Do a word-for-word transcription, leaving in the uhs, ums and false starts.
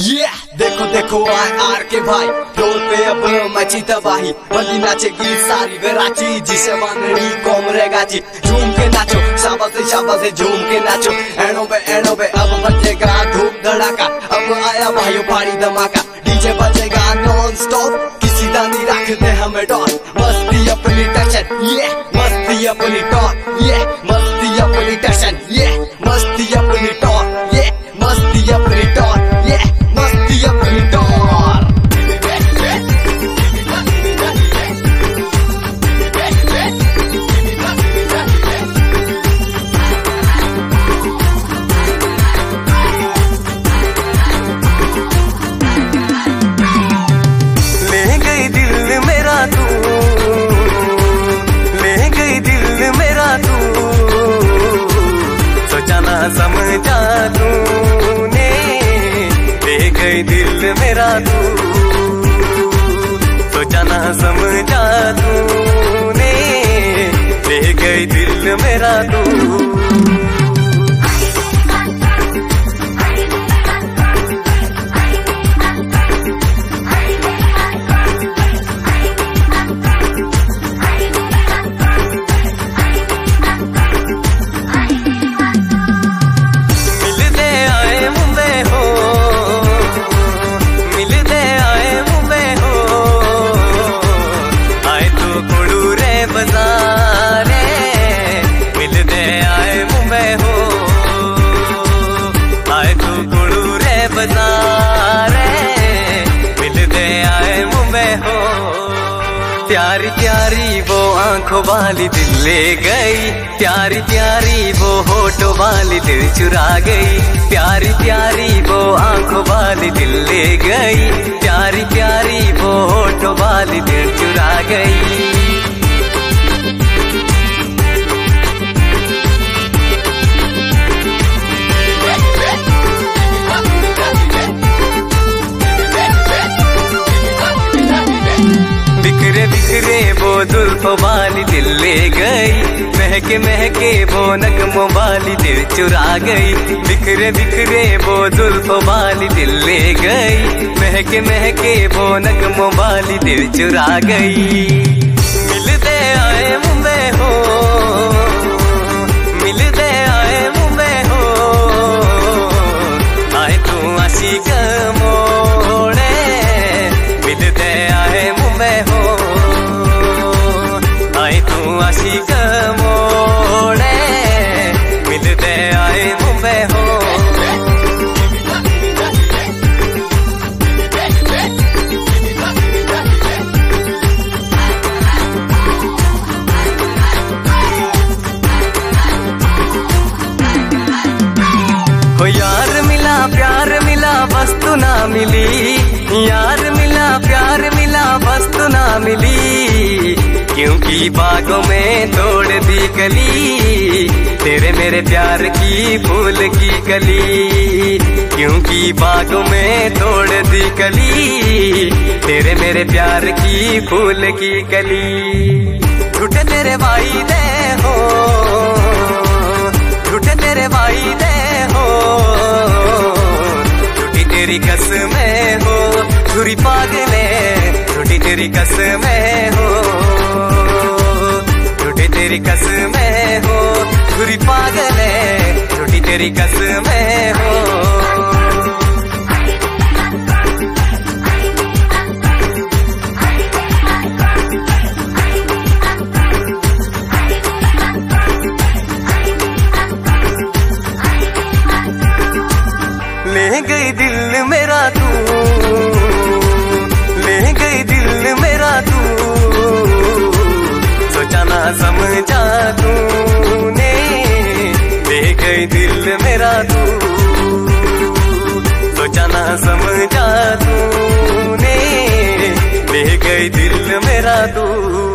Yeah, देखो देखो आए आर के भाई, रोड पे अब मची तबाही। बंदी नाचेगी सारी गराची, जिसे माननी कौम रहेगाची। झूम के नाचो, शाबाश से शाबाश से झूम के नाचो। एड़ों पे एड़ों पे अब बजेगा धूम धड़ाका। अब आया भाइयों भारी धमाका, डीजे बजेगा नॉन स्टॉप। किसी दा नहीं रखते हमें डॉट, मस्ती अपनी टेंशन, ये मस्ती अपनी टॉट, ये मस्ती अपनी टेंशन, ये मस्ती अपनी टॉट, ये मस्ती अपनी टॉट, ये मस्ती अपनी टॉट। ले गई दिल मेरा तू, ले गई दिल मेरा तू, सोचा ना समझा तूने। ले गई दिल मेरा तू, सोचा ना समझा तूने। ले गई दिल मेरा तू। प्यारी प्यारी वो आंखों वाली दिल ले गई, प्यारी प्यारी वो होठों वाली दिल चुरा गई। प्यारी प्यारी वो आंखों वाली दिल ले गई, प्यारी प्यारी वो होठों वाली दिल चुरा गई। बिखरे बिखरे वो जुल्फों वाली दिल ले गई, महके महके वो नगमों वाली दिल चुरा गई। बिखरे बिखरे वो जुल्फों वाली दिल ले गई, महके महके वो नगमों वाली दिल चुरा गई। मिलते आए मुंबई हो, मिलते आए मुंबई हो, आए तू आशिक मोड़े। मिलते आए मुंबई हो, आए तू आशिक मोड़े। मिलते आए मुंबई हो। हो यार मिला प्यार मिला वस्तु ना मिली, यार मिला प्यार मिला वस्तु ना मिली। क्योंकि बागों में तोड़ दी गली, तेरे मेरे प्यार की फूल की कली। क्योंकि बागों में तोड़ दी गली, तेरे मेरे प्यार की फूल की कली। झूठे तेरे वाइदे हो, झूठे तेरे वाइदे हो, झूठी तेरी कसमें हो। छुरी पागले झूठी तेरी कसमें हो, झूठी तेरी कसमें हो। छुरी पागले झूठी तेरी कसमें हो। ले गई दिल मेरा तू, ले गई दिल मेरा तू, सोचा ना समझा तूने। ले गई दिल मेरा तू, सोचा ना समझा तूने। ले गई दिल मेरा तू।